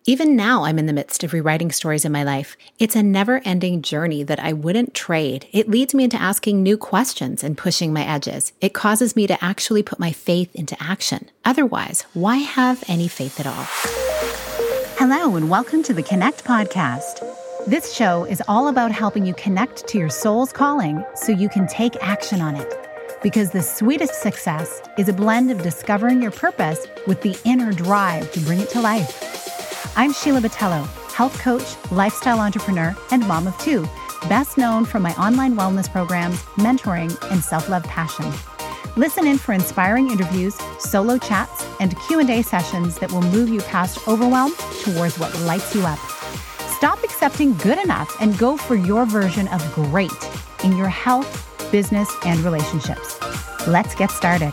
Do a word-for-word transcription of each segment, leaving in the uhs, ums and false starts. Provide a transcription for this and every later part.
Even now, I'm in the midst of rewriting stories in my life. It's a never-ending journey that I wouldn't trade. It leads me into asking new questions and pushing my edges. It causes me to actually put my faith into action. Otherwise, why have any faith at all? Hello, and welcome to the Connect Podcast. This show is all about helping you connect to your soul's calling so you can take action on it. Because the sweetest success is a blend of discovering your purpose with the inner drive to bring it to life. I'm Sheila Botelho, health coach, lifestyle entrepreneur, and mom of two, best known for my online wellness programs, mentoring, and self-love passion. Listen in for inspiring interviews, solo chats, and Q and A sessions that will move you past overwhelm towards what lights you up. Stop accepting good enough and go for your version of great in your health, business, and relationships. Let's get started.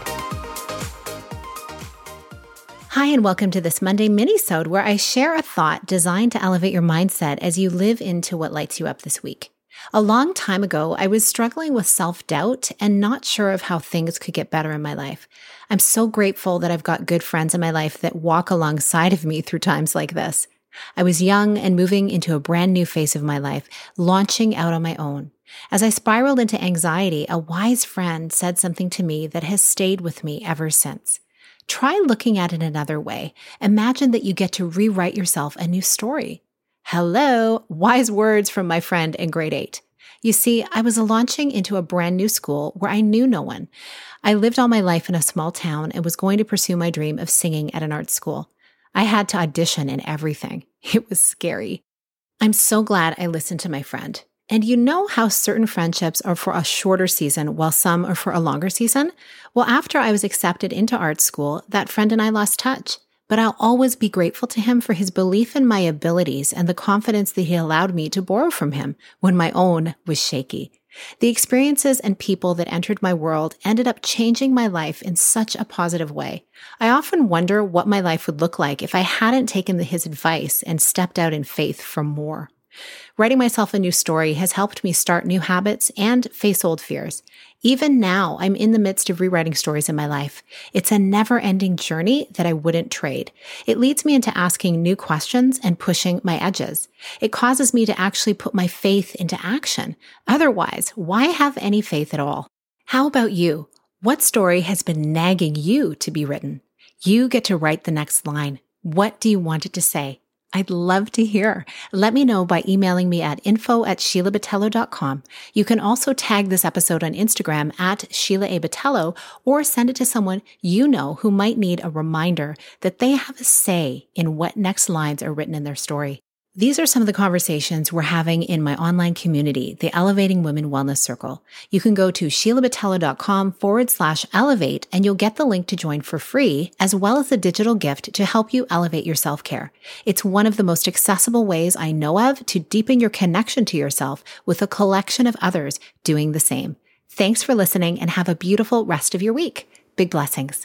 Hi, and welcome to this Monday mini-sode where I share a thought designed to elevate your mindset as you live into what lights you up this week. A long time ago, I was struggling with self-doubt and not sure of how things could get better in my life. I'm so grateful that I've got good friends in my life that walk alongside of me through times like this. I was young and moving into a brand new phase of my life, launching out on my own. As I spiraled into anxiety, a wise friend said something to me that has stayed with me ever since. Try looking at it another way. Imagine that you get to rewrite yourself a new story. Hello, wise words from my friend in grade eight. You see, I was launching into a brand new school where I knew no one. I lived all my life in a small town and was going to pursue my dream of singing at an art school. I had to audition and everything. It was scary. I'm so glad I listened to my friend. And you know how certain friendships are for a shorter season while some are for a longer season? Well, after I was accepted into art school, that friend and I lost touch. But I'll always be grateful to him for his belief in my abilities and the confidence that he allowed me to borrow from him when my own was shaky. The experiences and people that entered my world ended up changing my life in such a positive way. I often wonder what my life would look like if I hadn't taken his advice and stepped out in faith for more. Writing myself a new story has helped me start new habits and face old fears. Even now, I'm in the midst of rewriting stories in my life. It's a never-ending journey that I wouldn't trade. It leads me into asking new questions and pushing my edges. It causes me to actually put my faith into action. Otherwise, why have any faith at all? How about you? What story has been nagging you to be written? You get to write the next line. What do you want it to say? I'd love to hear. Let me know by emailing me at info at sheila botelho dot com. You can also tag this episode on Instagram at Sheila A. Botelho or send it to someone you know who might need a reminder that they have a say in what next lines are written in their story. These are some of the conversations we're having in my online community, the Elevating Women Wellness Circle. You can go to sheila botelho dot com forward slash elevate and you'll get the link to join for free, as well as a digital gift to help you elevate your self-care. It's one of the most accessible ways I know of to deepen your connection to yourself with a collection of others doing the same. Thanks for listening and have a beautiful rest of your week. Big blessings.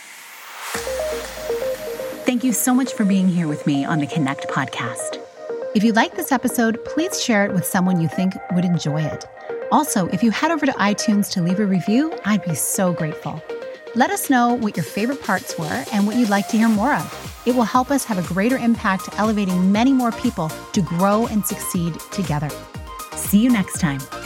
Thank you so much for being here with me on the Connect Podcast. If you like this episode, please share it with someone you think would enjoy it. Also, if you head over to iTunes to leave a review, I'd be so grateful. Let us know what your favorite parts were and what you'd like to hear more of. It will help us have a greater impact elevating many more people to grow and succeed together. See you next time.